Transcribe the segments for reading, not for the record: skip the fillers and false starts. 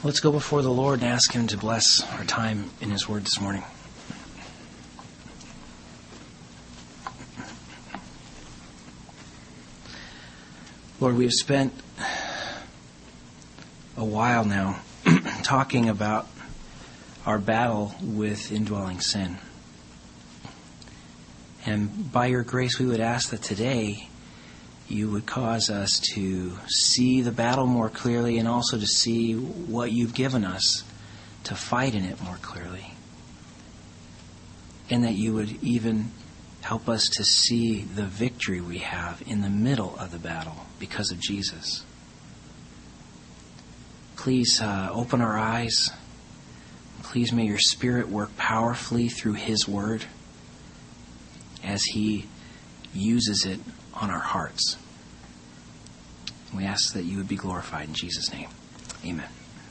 Let's go before the Lord and ask Him to bless our time in His Word this morning. Lord, we have spent a while now talking about our battle with indwelling sin. And by your grace, we would ask that today you would cause us to see the battle more clearly and also to see what you've given us to fight in it more clearly. And that you would even help us to see the victory we have in the middle of the battle because of Jesus. Please open our eyes. Please may your Spirit work powerfully through His Word as He uses it on our hearts. We ask that you would be glorified in Jesus' name. Amen.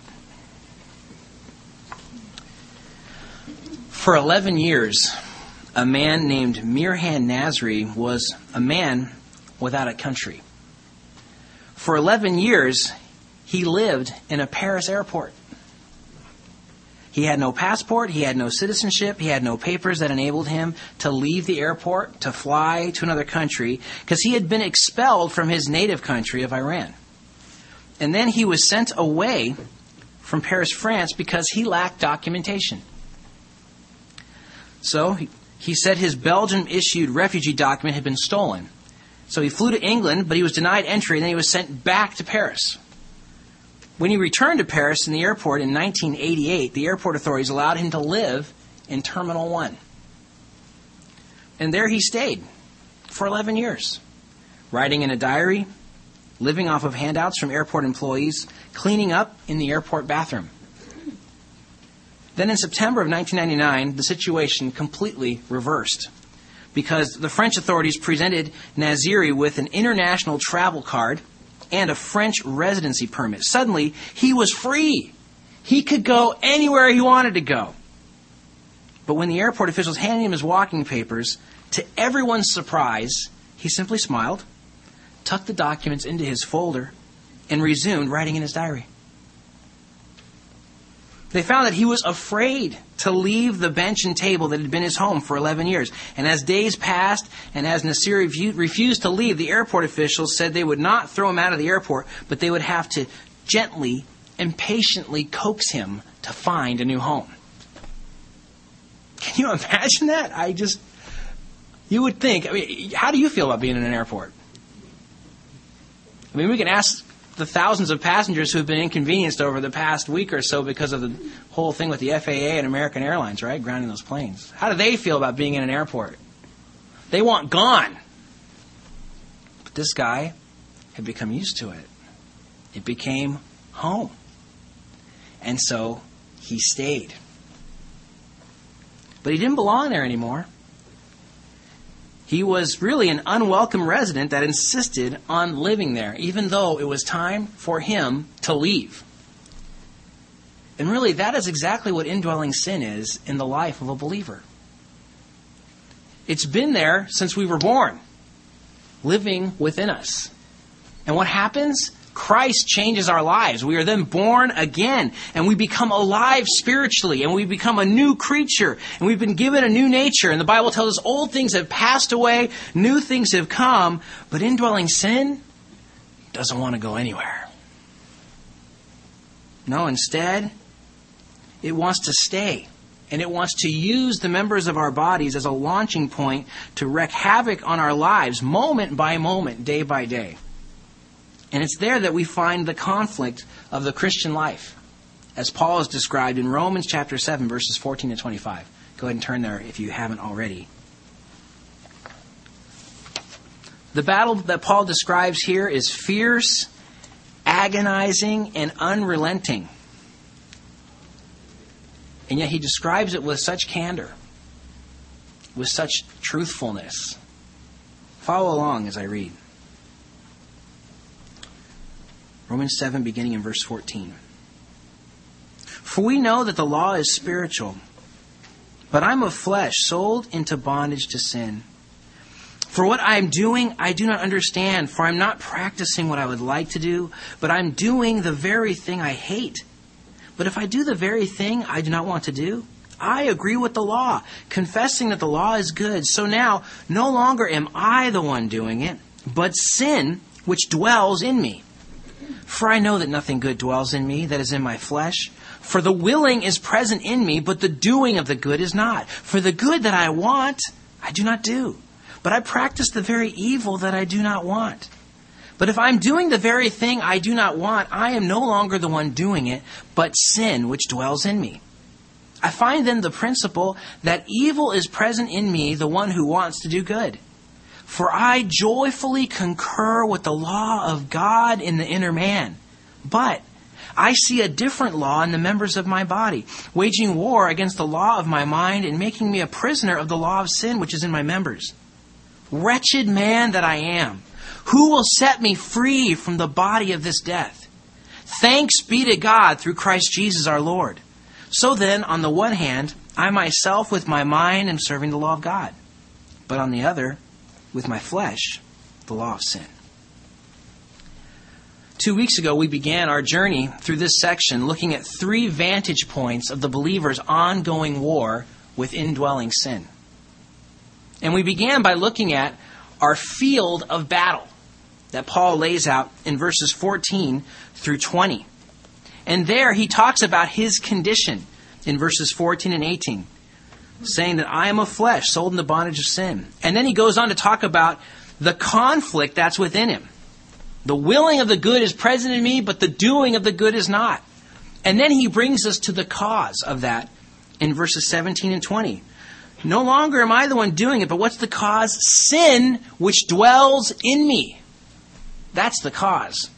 For 11 years, a man named Mirhan Nasri was a man without a country. For 11 years, he lived in a Paris airport. He had no passport, he had no citizenship, he had no papers that enabled him to leave the airport, to fly to another country, because he had been expelled from his native country of Iran. And then he was sent away from Paris, France, because he lacked documentation. So he said his Belgium-issued refugee document had been stolen. So he flew to England, but he was denied entry, and then he was sent back to Paris. When he returned to Paris in the airport in 1988, the airport authorities allowed him to live in Terminal 1. And there he stayed for 11 years, writing in a diary, living off of handouts from airport employees, cleaning up in the airport bathroom. Then in September of 1999, the situation completely reversed because the French authorities presented Nasri with an international travel card and a French residency permit. Suddenly, he was free. He could go anywhere he wanted to go. But when the airport officials handed him his walking papers, to everyone's surprise, he simply smiled, tucked the documents into his folder, and resumed writing in his diary. They found that he was afraid to leave the bench and table that had been his home for 11 years. And as days passed, and as Nasri refused to leave, the airport officials said they would not throw him out of the airport, but they would have to gently and patiently coax him to find a new home. Can you imagine that? You would think, how do you feel about being in an airport? We can ask the thousands of passengers who have been inconvenienced over the past week or so because of the whole thing with the FAA and American Airlines, right? Grounding those planes. How do they feel about being in an airport? They want gone. But this guy had become used to it. It became home. And so he stayed. But he didn't belong there anymore. He was really an unwelcome resident that insisted on living there, even though it was time for him to leave. And really, that is exactly what indwelling sin is in the life of a believer. It's been there since we were born, living within us. And what happens? Christ changes our lives. We are then born again, and we become alive spiritually, and we become a new creature, and we've been given a new nature. And the Bible tells us old things have passed away, new things have come, but indwelling sin doesn't want to go anywhere. No, instead, it wants to stay, and it wants to use the members of our bodies as a launching point to wreak havoc on our lives, moment by moment, day by day. And it's there that we find the conflict of the Christian life, as Paul is described in Romans chapter 7, verses 14 to 25. Go ahead and turn there if you haven't already. The battle that Paul describes here is fierce, agonizing, and unrelenting. And yet he describes it with such candor, with such truthfulness. Follow along as I read. Romans 7, beginning in verse 14. For we know that the law is spiritual, but I'm of flesh, sold into bondage to sin. For what I am doing, I do not understand, for I'm not practicing what I would like to do, but I'm doing the very thing I hate. But if I do the very thing I do not want to do, I agree with the law, confessing that the law is good. So now, no longer am I the one doing it, but sin which dwells in me. For I know that nothing good dwells in me, that is in my flesh. For the willing is present in me, but the doing of the good is not. For the good that I want, I do not do. But I practice the very evil that I do not want. But if I'm doing the very thing I do not want, I am no longer the one doing it, but sin which dwells in me. I find then the principle that evil is present in me, the one who wants to do good. For I joyfully concur with the law of God in the inner man. But I see a different law in the members of my body, waging war against the law of my mind and making me a prisoner of the law of sin which is in my members. Wretched man that I am, who will set me free from the body of this death? Thanks be to God through Christ Jesus our Lord. So then, on the one hand, I myself with my mind am serving the law of God, but on the other, with my flesh, the law of sin. 2 weeks ago, we began our journey through this section looking at 3 vantage points of the believer's ongoing war with indwelling sin. And we began by looking at our field of battle that Paul lays out in verses 14 through 20. And there he talks about his condition in verses 14 and 18, saying that I am of flesh, sold in the bondage of sin. And then he goes on to talk about the conflict that's within him. The willing of the good is present in me, but the doing of the good is not. And then he brings us to the cause of that in verses 17 and 20. No longer am I the one doing it, but what's the cause? Sin which dwells in me. That's the cause.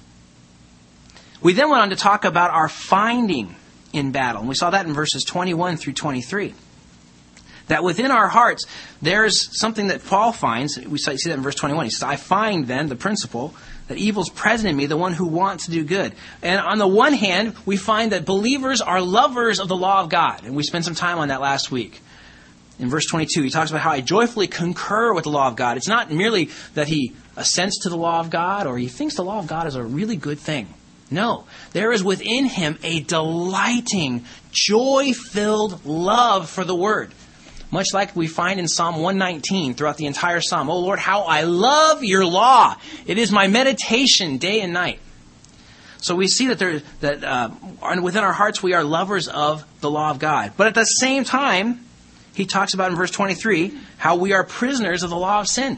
We then went on to talk about our finding in battle. And we saw that in verses 21 through 23. That within our hearts, there's something that Paul finds. We see that in verse 21. He says, I find then the principle that evil is present in me, the one who wants to do good. And on the one hand, we find that believers are lovers of the law of God. And we spent some time on that last week. In verse 22, he talks about how I joyfully concur with the law of God. It's not merely that he assents to the law of God or he thinks the law of God is a really good thing. No, there is within him a delighting, joy-filled love for the Word. Much like we find in Psalm 119 throughout the entire Psalm. Oh Lord, how I love your law. It is my meditation day and night. So we see that within our hearts we are lovers of the law of God. But at the same time, he talks about in verse 23 how we are prisoners of the law of sin.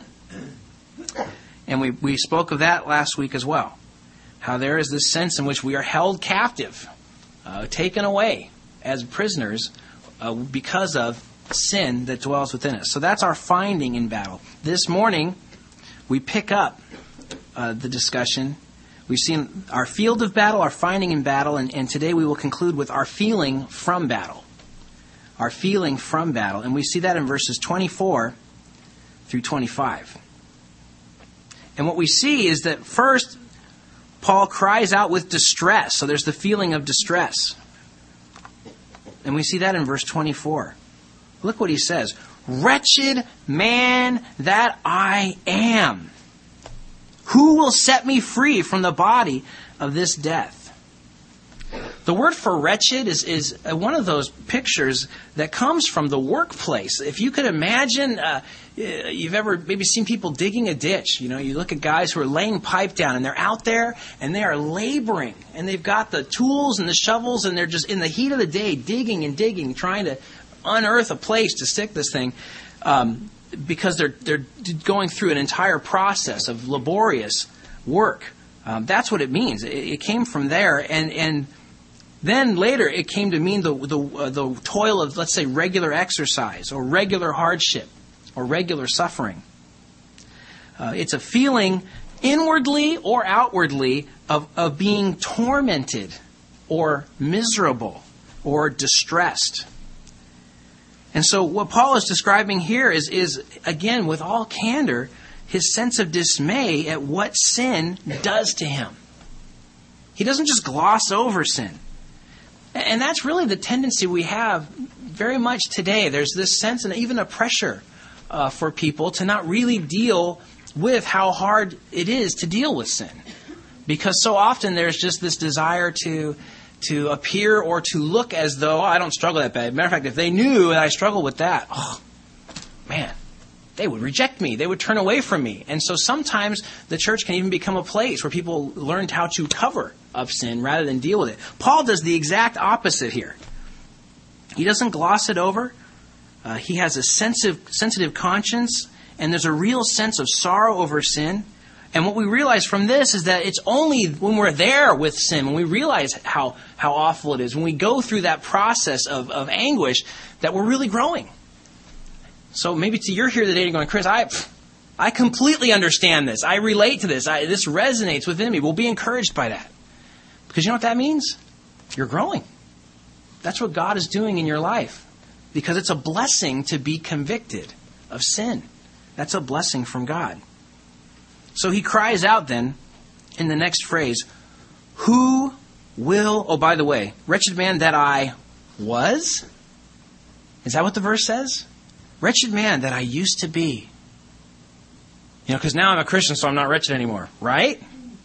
And we spoke of that last week as well. How there is this sense in which we are held captive, taken away as prisoners because of sin that dwells within us. So that's our finding in battle. This morning, we pick up the discussion. We've seen our field of battle, our finding in battle, and today we will conclude with our feeling from battle. Our feeling from battle. And we see that in verses 24 through 25. And what we see is that first, Paul cries out with distress. So there's the feeling of distress. And we see that in verse 24. Look what he says. Wretched man that I am. Who will set me free from the body of this death? The word for wretched is one of those pictures that comes from the workplace. If you could imagine, you've ever maybe seen people digging a ditch. You know, you look at guys who are laying pipe down and they're out there and they are laboring. And they've got the tools and the shovels and they're just in the heat of the day digging and digging, trying to unearth a place to stick this thing. Because they're going through an entire process of laborious work. That's what it means. It came from there, and then later it came to mean the toil of, let's say, regular exercise or regular hardship or regular suffering. It's a feeling inwardly or outwardly of being tormented or miserable or distressed. And so what Paul is describing here is again, with all candor, his sense of dismay at what sin does to him. He doesn't just gloss over sin. And that's really the tendency we have very much today. There's this sense and even a pressure for people to not really deal with how hard it is to deal with sin. Because so often there's just this desire to to appear or to look as though, I don't struggle that bad. Matter of fact, if they knew that I struggle with that, man, they would reject me. They would turn away from me. And so sometimes the church can even become a place where people learn how to cover up sin rather than deal with it. Paul does the exact opposite here. He doesn't gloss it over. He has a sensitive conscience, and there's a real sense of sorrow over sin. And what we realize from this is that it's only when we're there with sin, when we realize how awful it is, when we go through that process of anguish, that we're really growing. So maybe you're here today and going, Chris, I completely understand this. I relate to this. This resonates within me. We'll be encouraged by that. Because you know what that means? You're growing. That's what God is doing in your life. Because it's a blessing to be convicted of sin. That's a blessing from God. So he cries out then, in the next phrase, who will, oh, by the way, wretched man that I was? Is that what the verse says? Wretched man that I used to be. Because now I'm a Christian, so I'm not wretched anymore, right?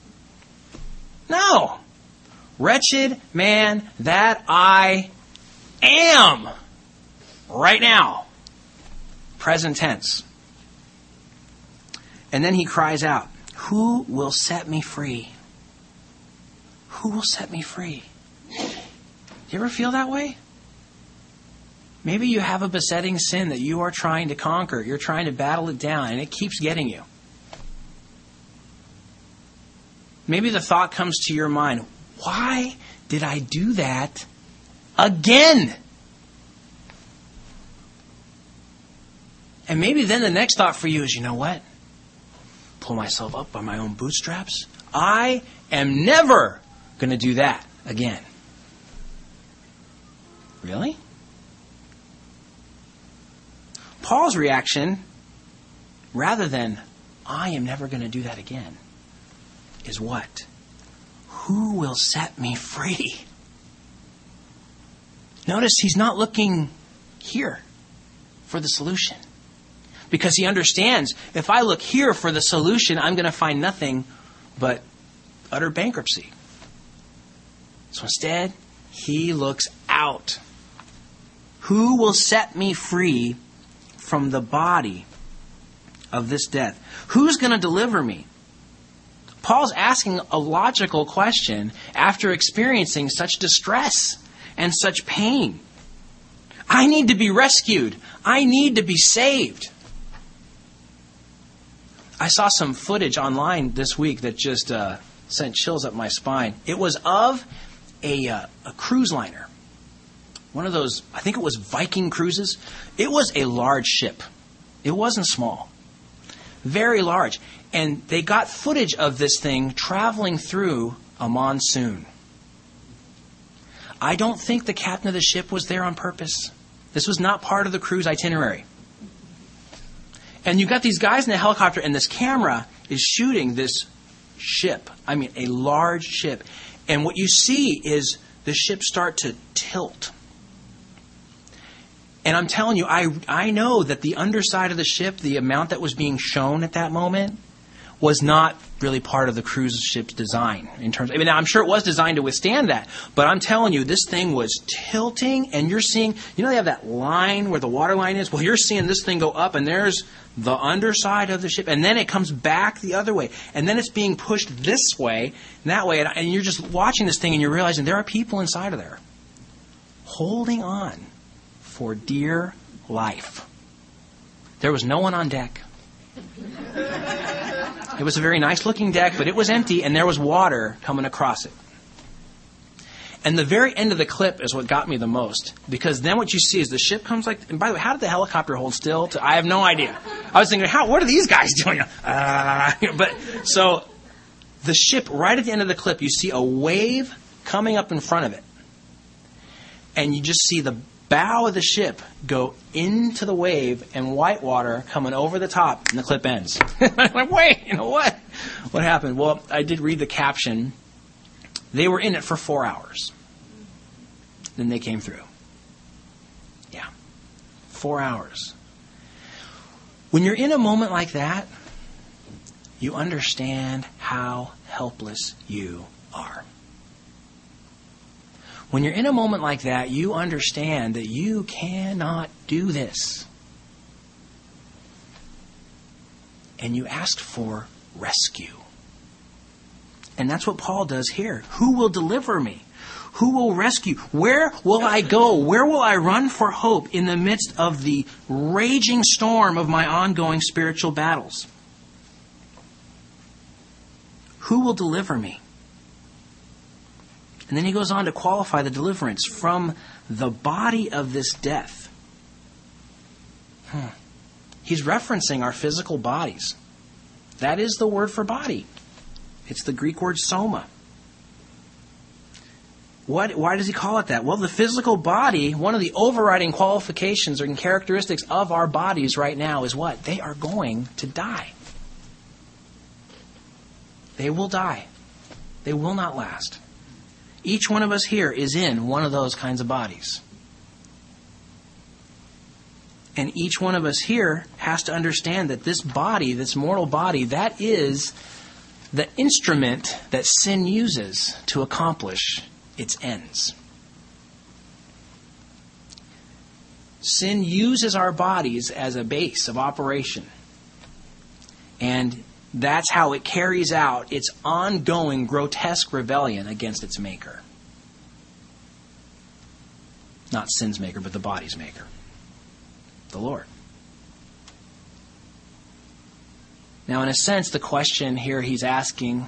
No. Wretched man that I am right now. Present tense. And then he cries out, who will set me free? Who will set me free? Do you ever feel that way? Maybe you have a besetting sin that you are trying to conquer. You're trying to battle it down, and it keeps getting you. Maybe the thought comes to your mind, why did I do that again? And maybe then the next thought for you is, you know what? Pull myself up by my own bootstraps. I am never going to do that again. Really? Paul's reaction, rather than, I am never going to do that again, is what? Who will set me free? Notice he's not looking here for the solution. Because he understands, if I look here for the solution, I'm going to find nothing but utter bankruptcy. So instead, he looks out. Who will set me free from the body of this death? Who's going to deliver me? Paul's asking a logical question after experiencing such distress and such pain. I need to be rescued. I need to be saved. I saw some footage online this week that just sent chills up my spine. It was of a cruise liner. One of those, I think it was Viking cruises. It was a large ship. It wasn't small. Very large. And they got footage of this thing traveling through a monsoon. I don't think the captain of the ship was there on purpose. This was not part of the cruise itinerary. And you've got these guys in the helicopter, and this camera is shooting this ship. I mean, a large ship. And what you see is the ship start to tilt. And I'm telling you, I know that the underside of the ship, the amount that was being shown at that moment, was not really part of the cruise ship's design. I'm sure it was designed to withstand that. But I'm telling you, this thing was tilting, and you're seeing, they have that line where the water line is? Well, you're seeing this thing go up, and there's the underside of the ship, and then it comes back the other way. And then it's being pushed this way and that way, and you're just watching this thing, and you're realizing there are people inside of there holding on for dear life. There was no one on deck. It was a very nice-looking deck, but it was empty, and there was water coming across it. And the very end of the clip is what got me the most, because then what you see is the ship comes like... And by the way, how did the helicopter hold still? I have no idea. I was thinking, what are these guys doing? But so the ship, right at the end of the clip, you see a wave coming up in front of it. And you just see the bow of the ship go into the wave and white water coming over the top, and the clip ends. I'm like, wait, what? What happened? Well, I did read the caption. They were in it for 4 hours. Then they came through. Yeah. 4 hours. When you're in a moment like that, you understand how helpless you are. When you're in a moment like that, you understand that you cannot do this. And you asked for rescue. And that's what Paul does here. Who will deliver me? Who will rescue? Where will I go? Where will I run for hope in the midst of the raging storm of my ongoing spiritual battles? Who will deliver me? And then he goes on to qualify the deliverance from the body of this death. He's referencing our physical bodies. That is the word for body. It's the Greek word soma. Why does he call it that? Well, the physical body, one of the overriding qualifications and characteristics of our bodies right now is what? They are going to die. They will die. They will not last. Each one of us here is in one of those kinds of bodies. And each one of us here has to understand that this body, this mortal body, that is the instrument that sin uses to accomplish its ends. Sin uses our bodies as a base of operation. And that's how it carries out its ongoing grotesque rebellion against its maker. Not sin's maker, but the body's maker. The Lord. Now, in a sense, the question here he's asking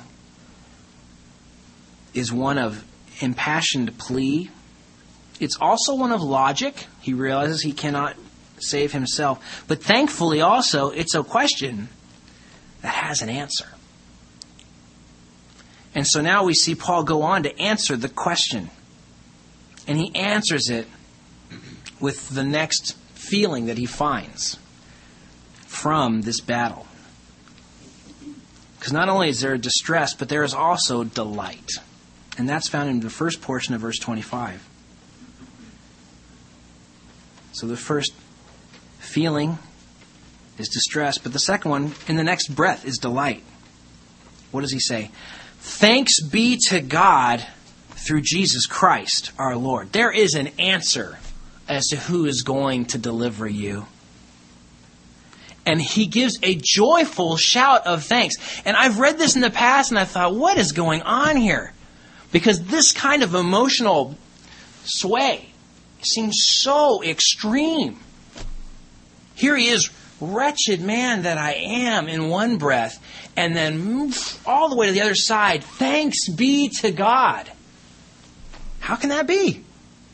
is one of impassioned plea. It's also one of logic. He realizes he cannot save himself. But thankfully also, it's a question that has an answer. And so now we see Paul go on to answer the question. And he answers it with the next feeling that he finds from this battle. Because not only is there distress, but there is also delight. And that's found in the first portion of verse 25. So the first feeling is distress, but the second one, in the next breath, is delight. What does he say? Thanks be to God through Jesus Christ, our Lord. There is an answer as to who is going to deliver you. And he gives a joyful shout of thanks. And I've read this in the past and I thought, what is going on here? Because this kind of emotional sway seems so extreme. Here he is, wretched man that I am, in one breath, and then all the way to the other side, thanks be to God. How can that be?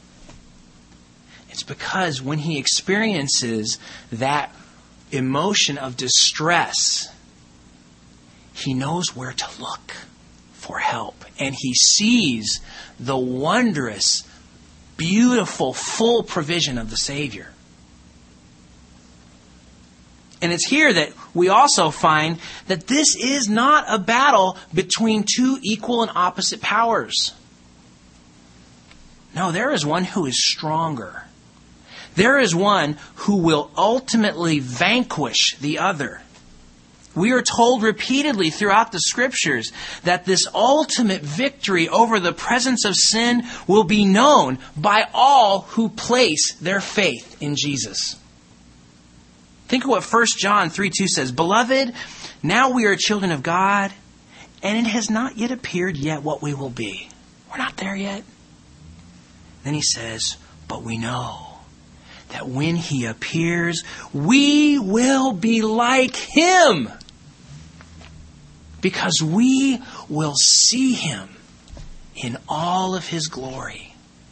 It's because when he experiences that emotion of distress, he knows where to look for help. And he sees the wondrous, beautiful, full provision of the Savior. And it's here that we also find that this is not a battle between two equal and opposite powers. No, there is one who is stronger. There is one who will ultimately vanquish the other. We are told repeatedly throughout the Scriptures that this ultimate victory over the presence of sin will be known by all who place their faith in Jesus. Think of what 1 John 3:2 says. Beloved, now we are children of God, and it has not yet appeared yet what we will be. We're not there yet. Then he says, but we know that when he appears, we will be like him, because we will see him in all of his glory.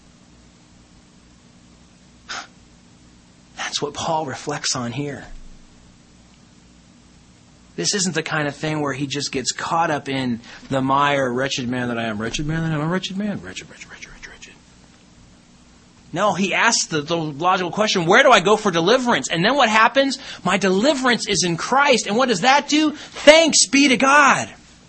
That's what Paul reflects on here. This isn't the kind of thing where he just gets caught up in the mire, wretched man that I am, wretched man that I am, a wretched man, wretched. No, he asks the logical question, where do I go for deliverance? And then what happens? My deliverance is in Christ. And what does that do? Thanks be to God.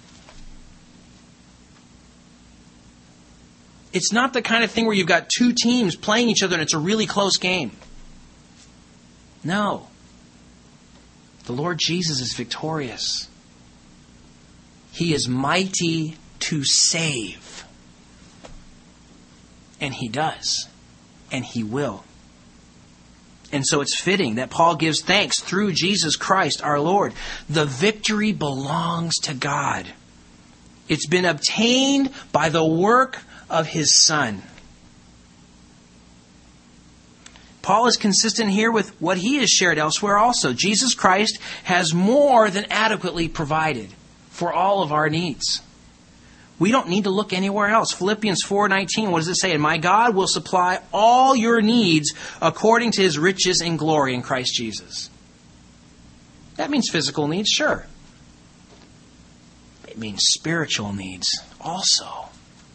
It's not the kind of thing where you've got two teams playing each other and it's a really close game. No. The Lord Jesus is victorious. He is mighty to save. And He does. And He will. And so it's fitting that Paul gives thanks through Jesus Christ our Lord. The victory belongs to God. It's been obtained by the work of His Son. Paul is consistent here with what he has shared elsewhere also. Jesus Christ has more than adequately provided for all of our needs. We don't need to look anywhere else. Philippians 4:19, what does it say? And my God will supply all your needs according to His riches in glory in Christ Jesus. That means physical needs, sure. It means spiritual needs also.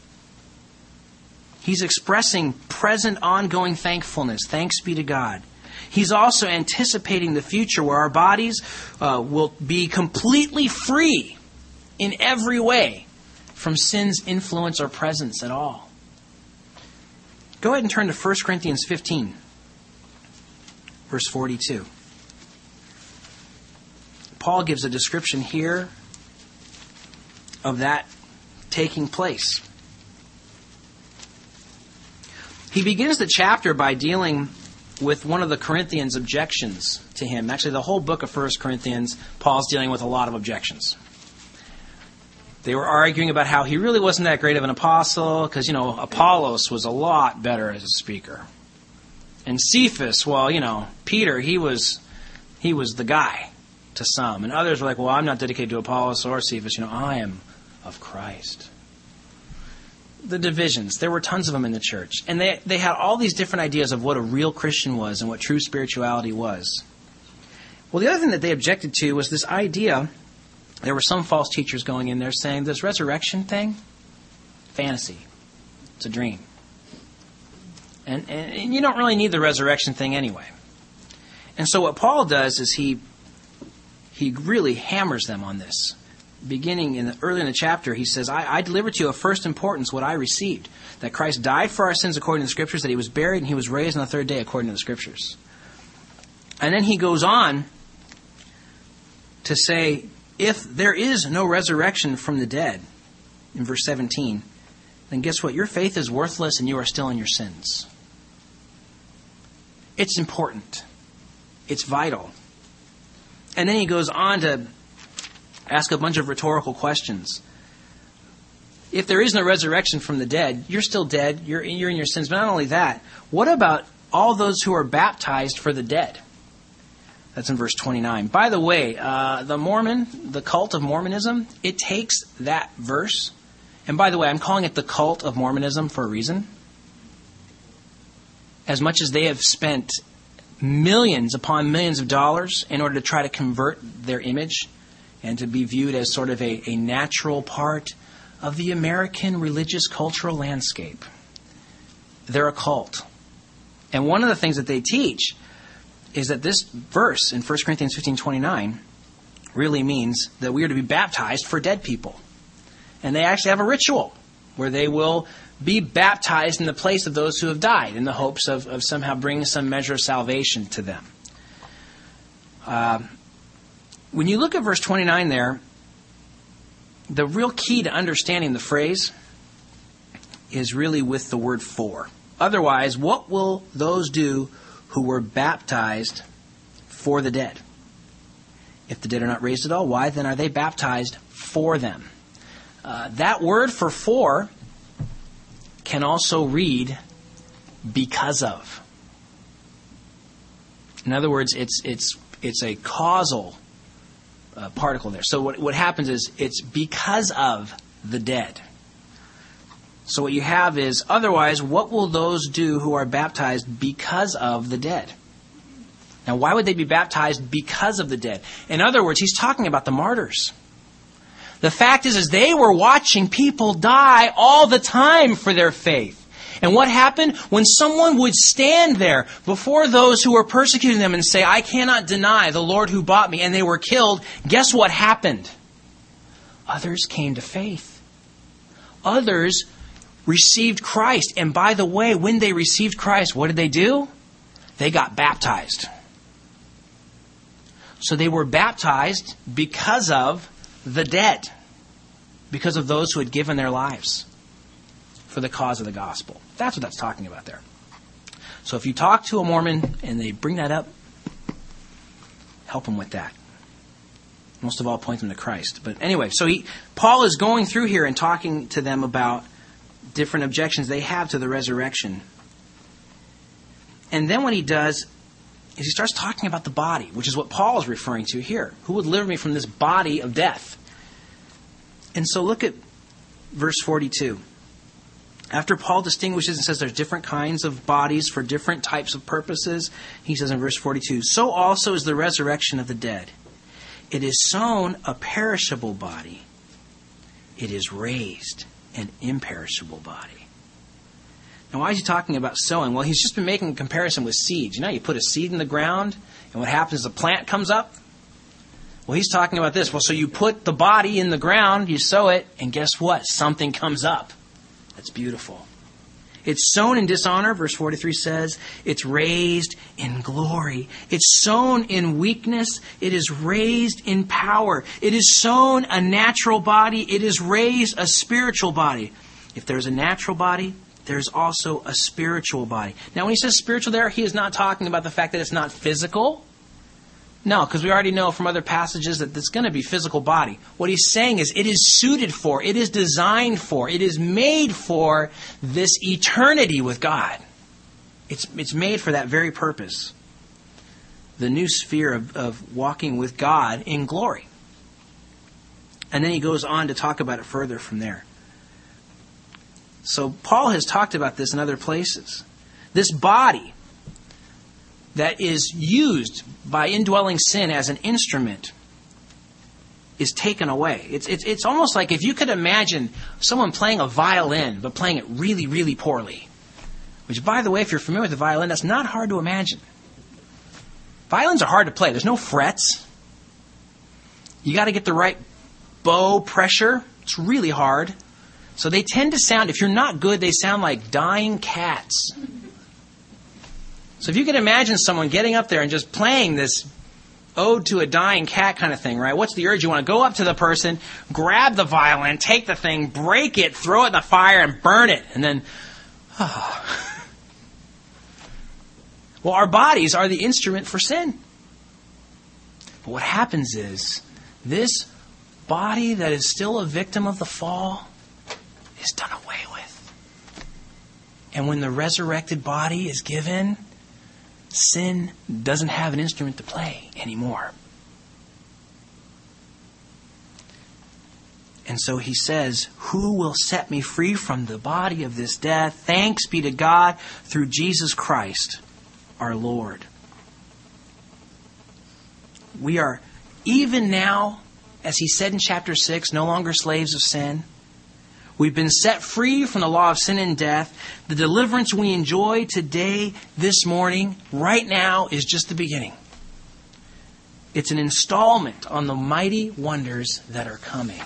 He's expressing present, ongoing thankfulness. Thanks be to God. He's also anticipating the future where our bodies will be completely free in every way from sin's influence or presence at all. Go ahead and turn to 1 Corinthians 15, verse 42. Paul gives a description here of that taking place. He begins the chapter by dealing with one of the Corinthians' objections to him. Actually, the whole book of 1 Corinthians, Paul's dealing with a lot of objections. They were arguing about how he really wasn't that great of an apostle because, Apollos was a lot better as a speaker. And Cephas, Peter, he was the guy to some. And others were like, well, I'm not dedicated to Apollos or Cephas. I am of Christ. The divisions. There were tons of them in the church. And they had all these different ideas of what a real Christian was and what true spirituality was. Well, the other thing that they objected to was this idea. There were some false teachers going in there saying this resurrection thing, fantasy. It's a dream. And you don't really need the resurrection thing anyway. And so what Paul does is he really hammers them on this. Beginning early in the chapter, he says, I delivered to you of first importance what I received, that Christ died for our sins according to the Scriptures, that He was buried and He was raised on the third day according to the Scriptures. And then he goes on to say, if there is no resurrection from the dead, in verse 17, then guess what? Your faith is worthless and you are still in your sins. It's important. It's vital. And then he goes on to ask a bunch of rhetorical questions. If there is no resurrection from the dead, you're still dead. You're in your sins. But not only that, what about all those who are baptized for the dead? That's in verse 29. By the way, the cult of Mormonism, it takes that verse. And by the way, I'm calling it the cult of Mormonism for a reason. As much as they have spent millions upon millions of dollars in order to try to convert their image and to be viewed as sort of a natural part of the American religious cultural landscape. They're a cult. And one of the things that they teach is that this verse in 1 Corinthians 15:29 really means that we are to be baptized for dead people. And they actually have a ritual where they will be baptized in the place of those who have died in the hopes of somehow bringing some measure of salvation to them. When you look at verse 29 there, the real key to understanding the phrase is really with the word for. Otherwise, what will those do who were baptized for the dead? If the dead are not raised at all, why then are they baptized for them? That word for can also read because of. In other words, it's a causal particle there. So what happens is it's because of the dead. So what you have is, otherwise, what will those do who are baptized because of the dead? Now, why would they be baptized because of the dead? In other words, he's talking about the martyrs. The fact is they were watching people die all the time for their faith. And what happened? When someone would stand there before those who were persecuting them and say, I cannot deny the Lord who bought me, and they were killed, guess what happened? Others came to faith. Others received Christ. And by the way, when they received Christ, what did they do? They got baptized. So they were baptized because of the dead, because of those who had given their lives for the cause of the gospel. That's what that's talking about there. So if you talk to a Mormon and they bring that up, help them with that. Most of all, point them to Christ. But anyway, so Paul is going through here and talking to them about different objections they have to the resurrection. And then what he does is he starts talking about the body, which is what Paul is referring to here. Who would deliver me from this body of death? And so look at verse 42. After Paul distinguishes and says there's different kinds of bodies for different types of purposes, he says in verse 42, so also is the resurrection of the dead. It is sown a perishable body. It is raised an imperishable body. Now, why is he talking about sowing? Well, he's just been making a comparison with seeds. You know, you put a seed in the ground, and what happens is a plant comes up? Well, he's talking about this. Well, so you put the body in the ground, you sow it, and guess what? Something comes up. That's beautiful. It's sown in dishonor, verse 43 says. It's raised in glory. It's sown in weakness. It is raised in power. It is sown a natural body. It is raised a spiritual body. If there's a natural body, there's also a spiritual body. Now, when he says spiritual there, he is not talking about the fact that it's not physical. No, because we already know from other passages that it's going to be physical body. What he's saying is it is suited for, it is designed for, it is made for this eternity with God. It's made for that very purpose. The new sphere of walking with God in glory. And then he goes on to talk about it further from there. So Paul has talked about this in other places. This body that is used by indwelling sin as an instrument is taken away. It's almost like if you could imagine someone playing a violin, but playing it really, really poorly. Which, by the way, if you're familiar with the violin, that's not hard to imagine. Violins are hard to play. There's no frets. You got to get the right bow pressure. It's really hard. So they tend to sound, if you're not good, they sound like dying cats. So if you can imagine someone getting up there and just playing this ode to a dying cat kind of thing, right? What's the urge? You want to go up to the person, grab the violin, take the thing, break it, throw it in the fire, and burn it. And then, Well, our bodies are the instrument for sin. But what happens is, this body that is still a victim of the fall is done away with. And when the resurrected body is given, sin doesn't have an instrument to play anymore. And so he says, who will set me free from the body of this death? Thanks be to God through Jesus Christ, our Lord. We are, even now, as he said in chapter 6, no longer slaves of sin. We've been set free from the law of sin and death. The deliverance we enjoy today, this morning, right now, is just the beginning. It's an installment on the mighty wonders that are coming.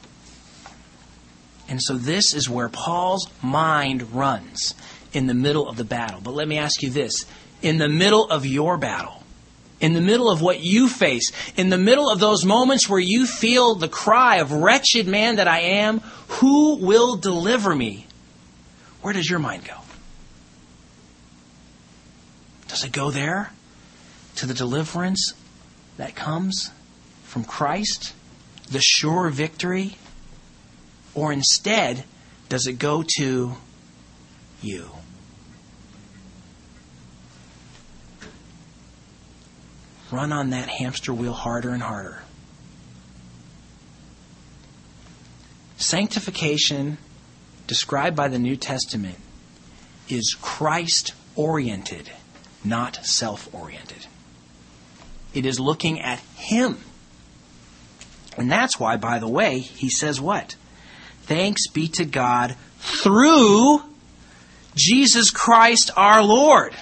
And so this is where Paul's mind runs in the middle of the battle. But let me ask you this. In the middle of your battle, in the middle of what you face, in the middle of those moments where you feel the cry of wretched man that I am, who will deliver me? Where does your mind go? Does it go there? To the deliverance that comes from Christ? The sure victory? Or instead, does it go to you? Run on that hamster wheel harder and harder. Sanctification, described by the New Testament, is Christ-oriented, not self-oriented. It is looking at Him. And that's why, by the way, he says what? Thanks be to God through Jesus Christ our Lord.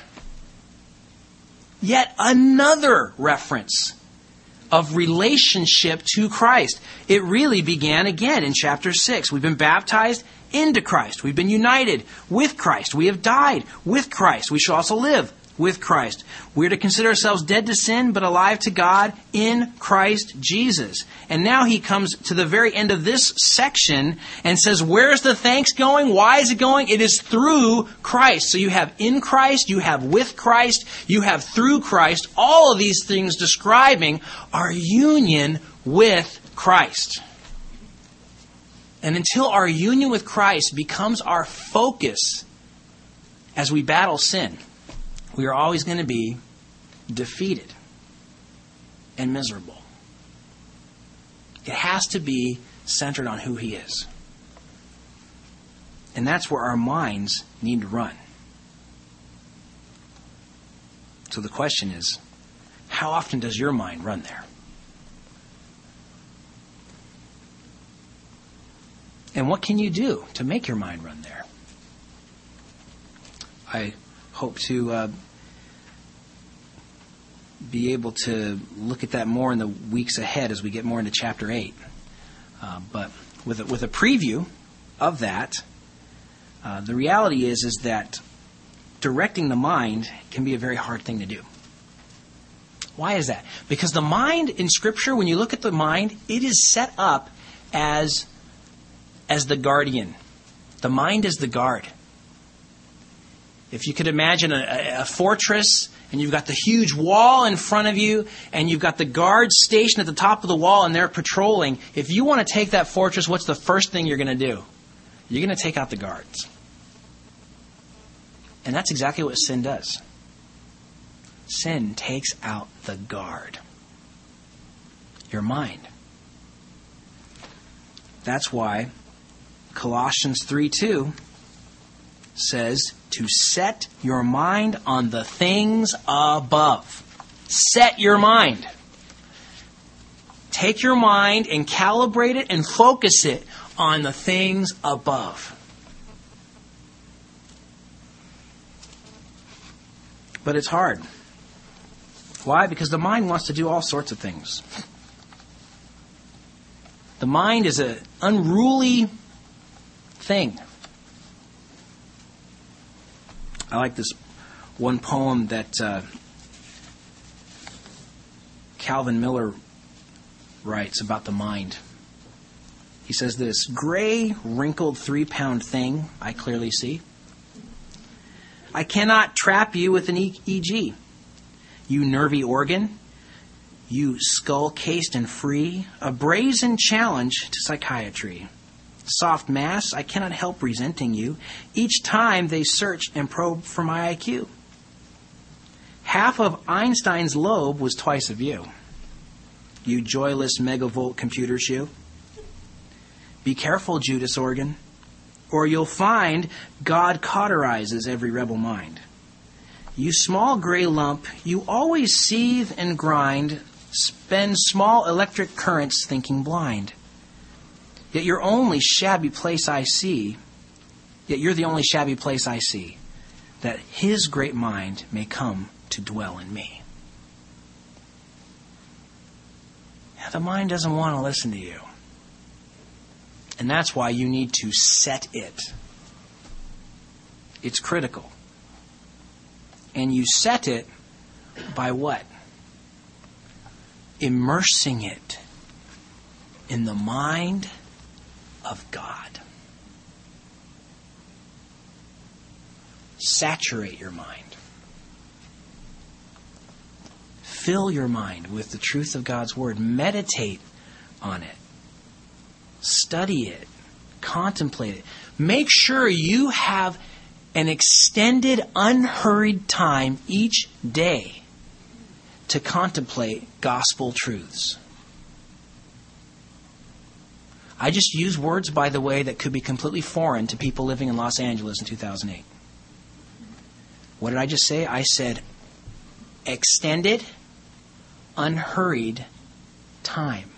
Yet another reference of relationship to Christ. It really began again in chapter 6. We've been baptized into Christ. We've been united with Christ. We have died with Christ. We shall also live with Christ. We're to consider ourselves dead to sin, but alive to God in Christ Jesus. And now he comes to the very end of this section and says, where's the thanks going? Why is it going? It is through Christ. So you have in Christ, you have with Christ, you have through Christ. All of these things describing our union with Christ. And until our union with Christ becomes our focus as we battle sin, we are always going to be defeated and miserable. It has to be centered on who He is. And that's where our minds need to run. So the question is, how often does your mind run there? And what can you do to make your mind run there? I hope to be able to look at that more in the weeks ahead as we get more into chapter 8. But with a preview of that, the reality is that directing the mind can be a very hard thing to do. Why is that? Because the mind in Scripture, when you look at the mind, it is set up as the guardian. The mind is the guard. If you could imagine a fortress, and you've got the huge wall in front of you, and you've got the guards stationed at the top of the wall, and they're patrolling. If you want to take that fortress, what's the first thing you're going to do? You're going to take out the guards. And that's exactly what sin does. Sin takes out the guard. Your mind. That's why Colossians 3:2 says to set your mind on the things above. Set your mind. Take your mind and calibrate it and focus it on the things above. But it's hard. Why? Because the mind wants to do all sorts of things. The mind is an unruly thing. I like this one poem that Calvin Miller writes about the mind. He says this: gray, wrinkled 3-pound thing I clearly see. I cannot trap you with an EG. You nervy organ, you skull-cased and free, a brazen challenge to psychiatry. Soft mass, I cannot help resenting you. Each time they search and probe for my IQ. Half of Einstein's lobe was twice of you. You joyless megavolt computer shoe. Be careful, Judas organ, or you'll find God cauterizes every rebel mind. You small gray lump, you always seethe and grind, spend small electric currents thinking blind. Yet you're the only shabby place I see, that His great mind may come to dwell in me. Yeah, the mind doesn't want to listen to you. And that's why you need to set it. It's critical. And you set it by what? Immersing it in the mind of God. Saturate your mind. Fill your mind with the truth of God's Word. Meditate on it. Study it. Contemplate it. Make sure you have an extended, unhurried time each day to contemplate gospel truths. I just use words, by the way, that could be completely foreign to people living in Los Angeles in 2008. What did I just say? I said extended, unhurried time.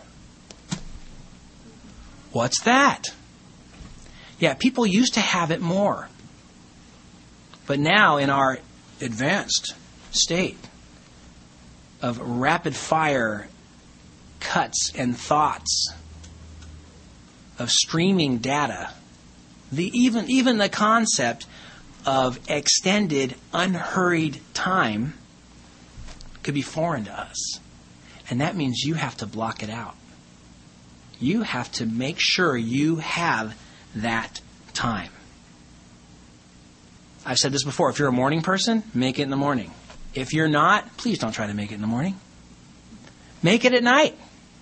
What's that? Yeah, people used to have it more. But now in our advanced state of rapid fire cuts and thoughts, of streaming data, even the concept of extended, unhurried time could be foreign to us. And that means you have to block it out. You have to make sure you have that time. I've said this before. If you're a morning person, make it in the morning. If you're not, please don't try to make it in the morning. Make it at night.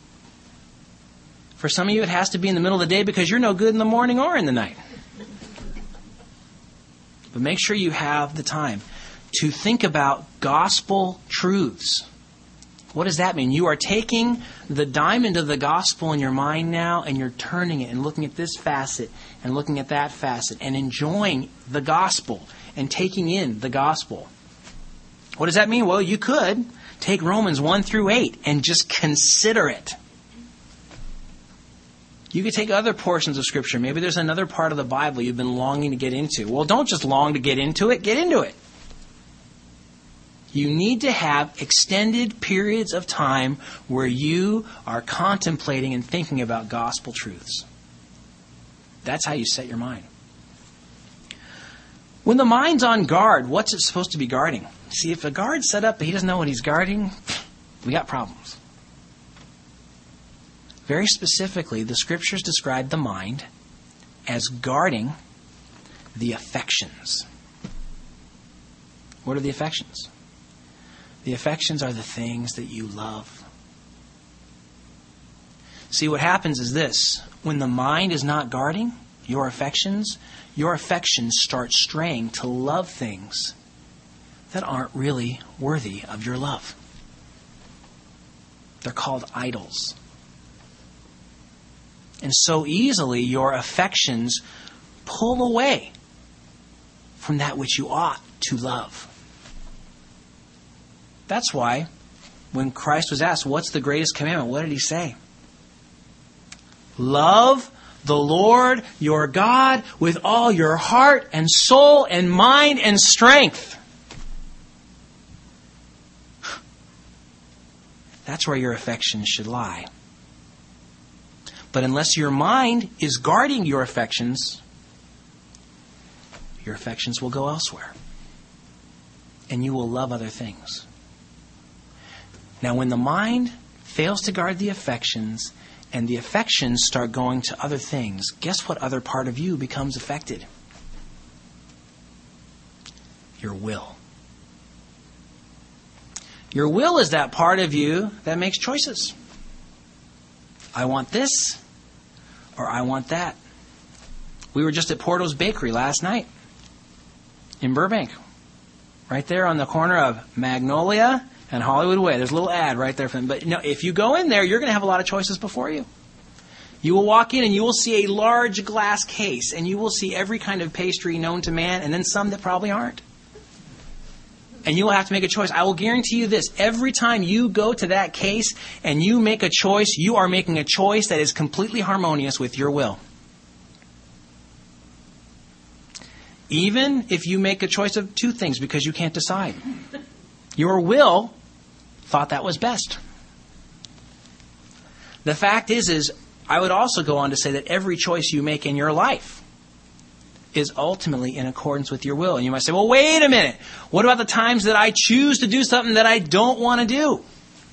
For some of you, it has to be in the middle of the day because you're no good in the morning or in the night. But make sure you have the time to think about gospel truths. What does that mean? You are taking the diamond of the gospel in your mind now and you're turning it and looking at this facet and looking at that facet and enjoying the gospel and taking in the gospel. What does that mean? Well, you could take Romans 1 through 8 and just consider it. You could take other portions of Scripture. Maybe there's another part of the Bible you've been longing to get into. Well, don't just long to get into it. Get into it. You need to have extended periods of time where you are contemplating and thinking about gospel truths. That's how you set your mind. When the mind's on guard, what's it supposed to be guarding? See, if a guard's set up but he doesn't know what he's guarding, we got problems. Very specifically, the Scriptures describe the mind as guarding the affections. What are the affections? The affections are the things that you love. See, what happens is this. When the mind is not guarding your affections start straying to love things that aren't really worthy of your love. They're called idols. And so easily your affections pull away from that which you ought to love. That's why when Christ was asked, what's the greatest commandment? What did he say? Love the Lord your God with all your heart and soul and mind and strength. That's where your affections should lie. But unless your mind is guarding your affections will go elsewhere. And you will love other things. Now, when the mind fails to guard the affections and the affections start going to other things, guess what other part of you becomes affected? Your will. Your will is that part of you that makes choices. I want this or I want that. We were just at Porto's Bakery last night in Burbank. Right there on the corner of Magnolia and Hollywood Way. There's a little ad right there for them. But if you go in there, you're going to have a lot of choices before you. You will walk in and you will see a large glass case and you will see every kind of pastry known to man and then some that probably aren't. And you will have to make a choice. I will guarantee you this. Every time you go to that case and you make a choice, you are making a choice that is completely harmonious with your will. Even if you make a choice of two things because you can't decide. Your will thought that was best. The fact is I would also go on to say that every choice you make in your life is ultimately in accordance with your will. And you might say, well, wait a minute. What about the times that I choose to do something that I don't want to do?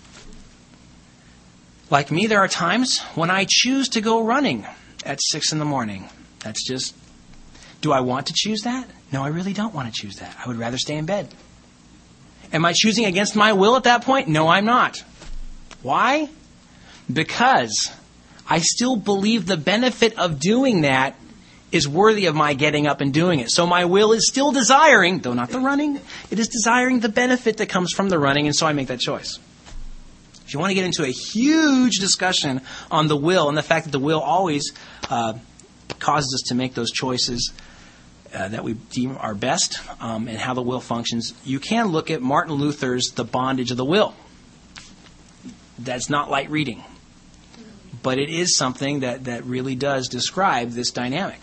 Like me, there are times when I choose to go running at 6 a.m. That's just, do I want to choose that? No, I really don't want to choose that. I would rather stay in bed. Am I choosing against my will at that point? No, I'm not. Why? Because I still believe the benefit of doing that is worthy of my getting up and doing it. So my will is still desiring, though not the running, it is desiring the benefit that comes from the running, and so I make that choice. If you want to get into a huge discussion on the will and the fact that the will always causes us to make those choices that we deem are best and how the will functions, you can look at Martin Luther's The Bondage of the Will. That's not light reading. But it is something that really does describe this dynamic.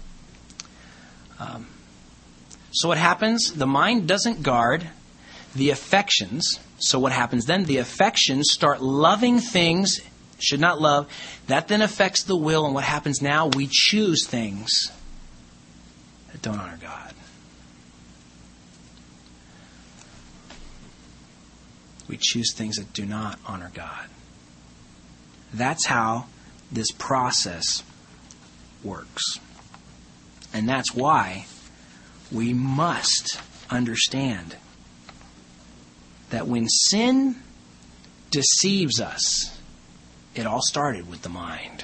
So what happens? The mind doesn't guard the affections. So what happens then? The affections start loving things should not love. That then affects the will. And what happens now? We choose things that don't honor God. We choose things that do not honor God. That's how this process works. And that's why we must understand that when sin deceives us, it all started with the mind.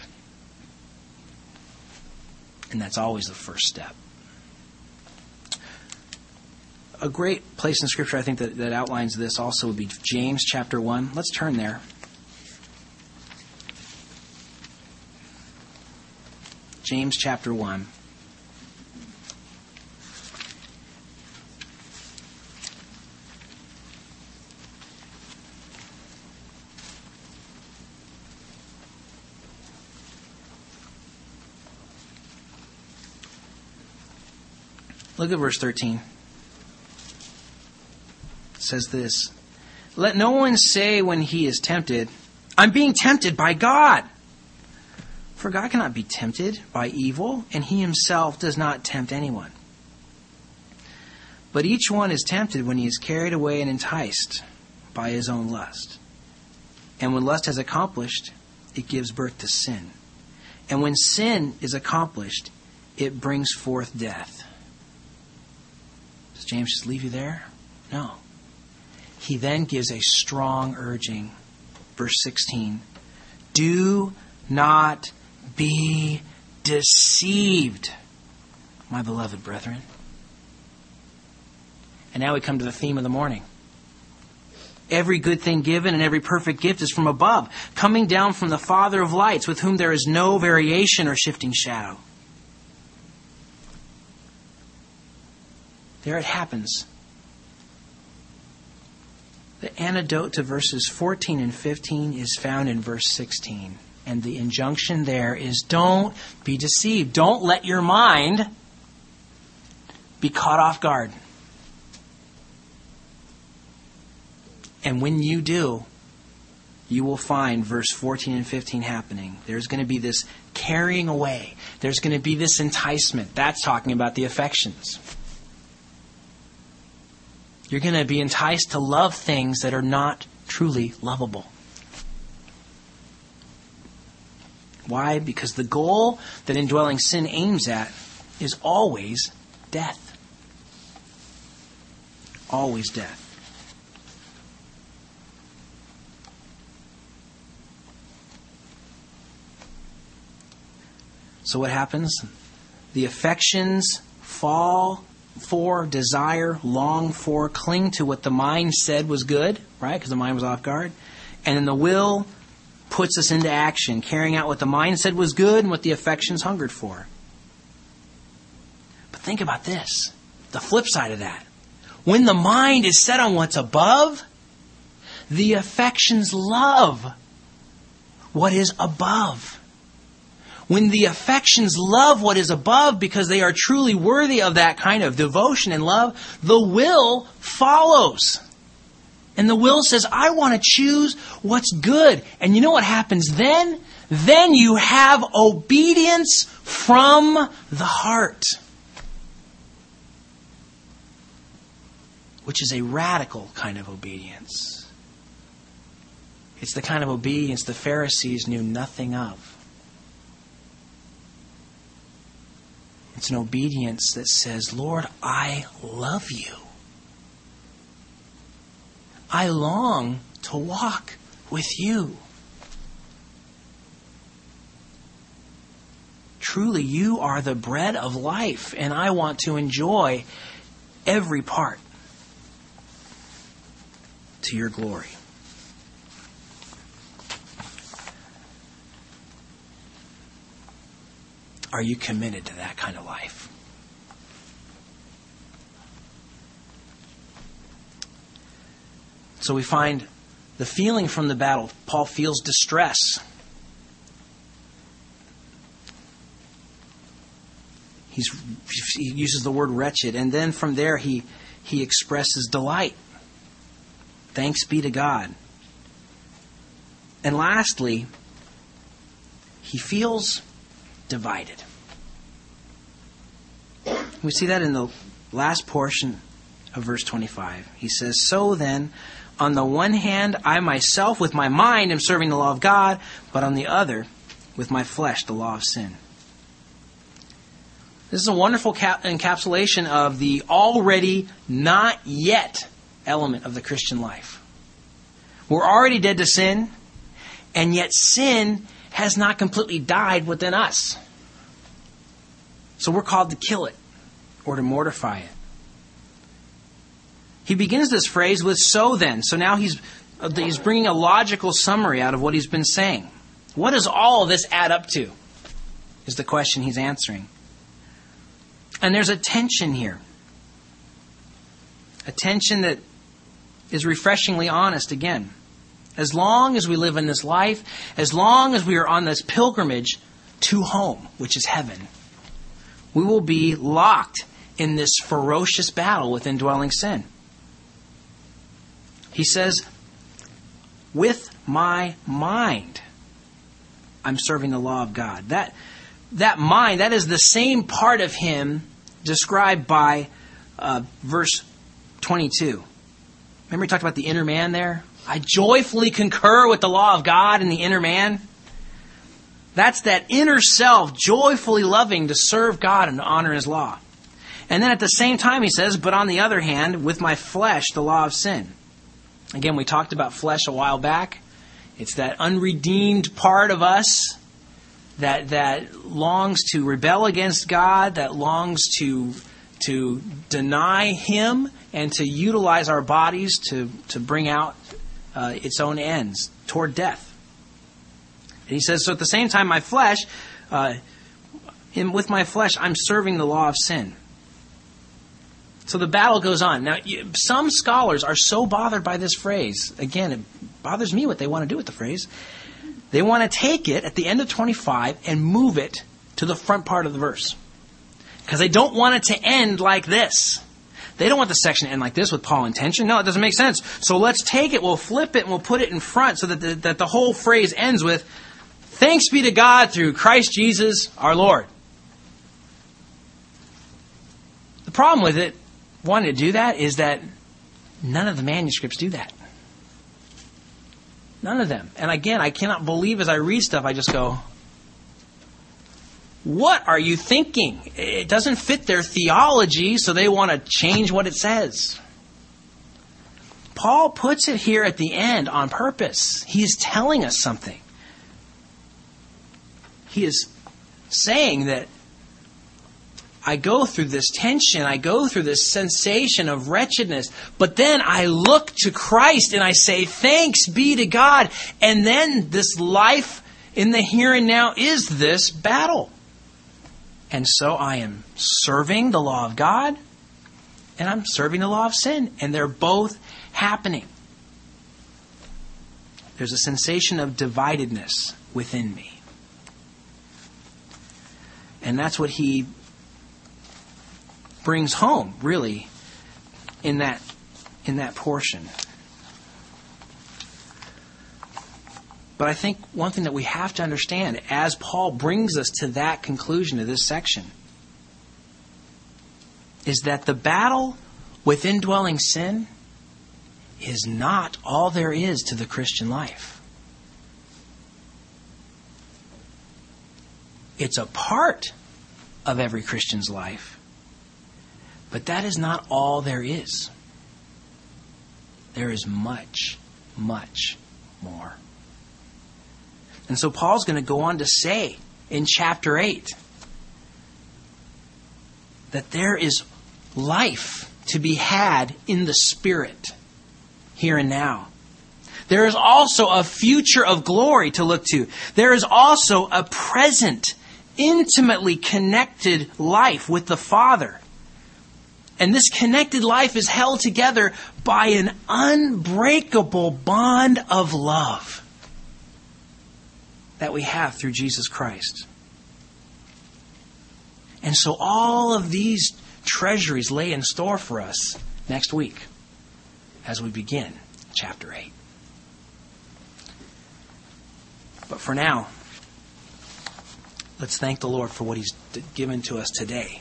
And that's always the first step. A great place in Scripture, I think, that outlines this also would be James chapter 1. Let's turn there. James chapter 1. Look at verse 13. It says this, "Let no one say when he is tempted, 'I'm being tempted by God.' For God cannot be tempted by evil, and he himself does not tempt anyone. But each one is tempted when he is carried away and enticed by his own lust. And when lust has accomplished, it gives birth to sin. And when sin is accomplished, it brings forth death." Does James just leave you there? No. He then gives a strong urging. Verse 16. "Do not be deceived, my beloved brethren." And now we come to the theme of the morning. Every good thing given and every perfect gift is from above, coming down from the Father of lights, with whom there is no variation or shifting shadow. There it happens. The antidote to verses 14 and 15 is found in verse 16. And the injunction there is, don't be deceived. Don't let your mind be caught off guard. And when you do, you will find verse 14 and 15 happening. There's going to be this carrying away. There's going to be this enticement. That's talking about the affections. You're going to be enticed to love things that are not truly lovable. Why? Because the goal that indwelling sin aims at is always death. Always death. So what happens? The affections fall for, desire, long for, cling to what the mind said was good, right? Because the mind was off guard. And then the will puts us into action, carrying out what the mind said was good and what the affections hungered for. But think about this, the flip side of that. When the mind is set on what's above, the affections love what is above. When the affections love what is above because they are truly worthy of that kind of devotion and love, the will follows. And the will says, I want to choose what's good. And you know what happens then? Then you have obedience from the heart, which is a radical kind of obedience. It's the kind of obedience the Pharisees knew nothing of. It's an obedience that says, Lord, I love you. I long to walk with you. Truly, you are the bread of life, and I want to enjoy every part to your glory. Are you committed to that kind of life? So we find the feeling from the battle. Paul feels distress. He uses the word wretched. And then from there he expresses delight. Thanks be to God. And lastly, he feels divided. We see that in the last portion of verse 25. He says, So then, On the one hand, I myself with my mind am serving the law of God, but on the other, with my flesh, the law of sin. This is a wonderful encapsulation of the already not yet element of the Christian life. We're already dead to sin, and yet sin has not completely died within us. So we're called to kill it or to mortify it. He begins this phrase with "so then." So now he's bringing a logical summary out of what he's been saying. What does all of this add up to? Is the question he's answering. And there's a tension here. A tension that is refreshingly honest again. As long as we live in this life, as long as we are on this pilgrimage to home, which is heaven, we will be locked in this ferocious battle with indwelling sin. He says, with my mind, I'm serving the law of God. That mind, that is the same part of him described by verse 22. Remember he talked about the inner man there? I joyfully concur with the law of God in the inner man. That's that inner self joyfully loving to serve God and to honor His law. And then at the same time he says, but on the other hand, with my flesh, the law of sin. Again, we talked about flesh a while back. It's that unredeemed part of us that longs to rebel against God, that longs to deny Him and to utilize our bodies to bring out its own ends toward death. And he says, so at the same time, my flesh, with my flesh, I'm serving the law of sin. So the battle goes on. Now, some scholars are so bothered by this phrase. Again, it bothers me what they want to do with the phrase. They want to take it at the end of 25 and move it to the front part of the verse. Because they don't want it to end like this. They don't want the section to end like this with Paul in tension. No, it doesn't make sense. So let's take it, we'll flip it, and we'll put it in front so that the whole phrase ends with, thanks be to God through Christ Jesus our Lord. The problem with it, wanting to do that, is that none of the manuscripts do that. None of them. And again, I cannot believe as I read stuff, I just go, what are you thinking? It doesn't fit their theology, so they want to change what it says. Paul puts it here at the end on purpose. He's telling us something. He is saying that I go through this tension, I go through this sensation of wretchedness, but then I look to Christ and I say, thanks be to God. And then this life in the here and now is this battle. And so I am serving the law of God and I'm serving the law of sin. And they're both happening. There's a sensation of dividedness within me. And that's what he brings home, really, in that portion. But I think one thing that we have to understand, as Paul brings us to that conclusion of this section, is that the battle with indwelling sin is not all there is to the Christian life. It's a part of every Christian's life, but that is not all there is. There is much, much more. And so Paul's going to go on to say in chapter 8 that there is life to be had in the Spirit here and now. There is also a future of glory to look to. There is also a present, intimately connected life with the Father. And this connected life is held together by an unbreakable bond of love that we have through Jesus Christ. And so all of these treasuries lay in store for us next week as we begin chapter 8. But for now, let's thank the Lord for what He's given to us today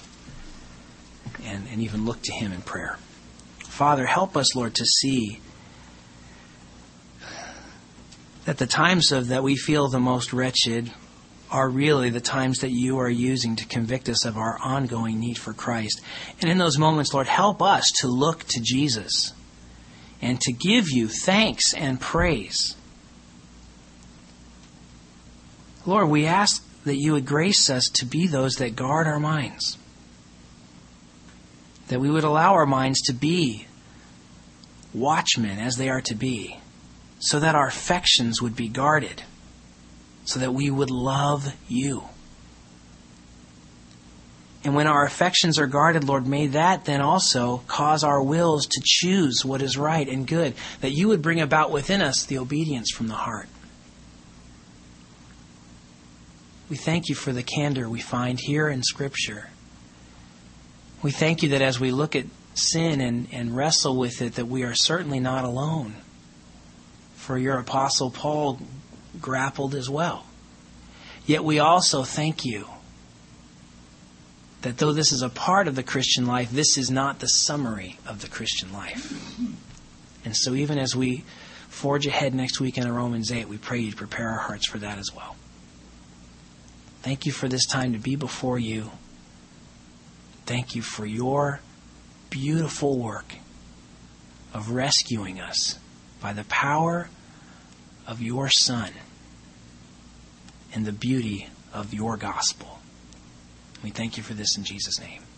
and even look to Him in prayer. Father, help us, Lord, to see that the times that we feel the most wretched are really the times that you are using to convict us of our ongoing need for Christ. And in those moments, Lord, help us to look to Jesus and to give you thanks and praise. Lord, we ask that you would grace us to be those that guard our minds, that we would allow our minds to be watchmen as they are to be, so that our affections would be guarded, so that we would love you. And when our affections are guarded, Lord, may that then also cause our wills to choose what is right and good, that you would bring about within us the obedience from the heart. We thank you for the candor we find here in Scripture. We thank you that as we look at sin and wrestle with it, that we are certainly not alone. For your Apostle Paul grappled as well. Yet we also thank you that though this is a part of the Christian life, this is not the summary of the Christian life. And so even as we forge ahead next week in Romans 8, we pray you to prepare our hearts for that as well. Thank you for this time to be before you. Thank you for your beautiful work of rescuing us by the power of your Son and the beauty of your gospel. We thank you for this in Jesus' name.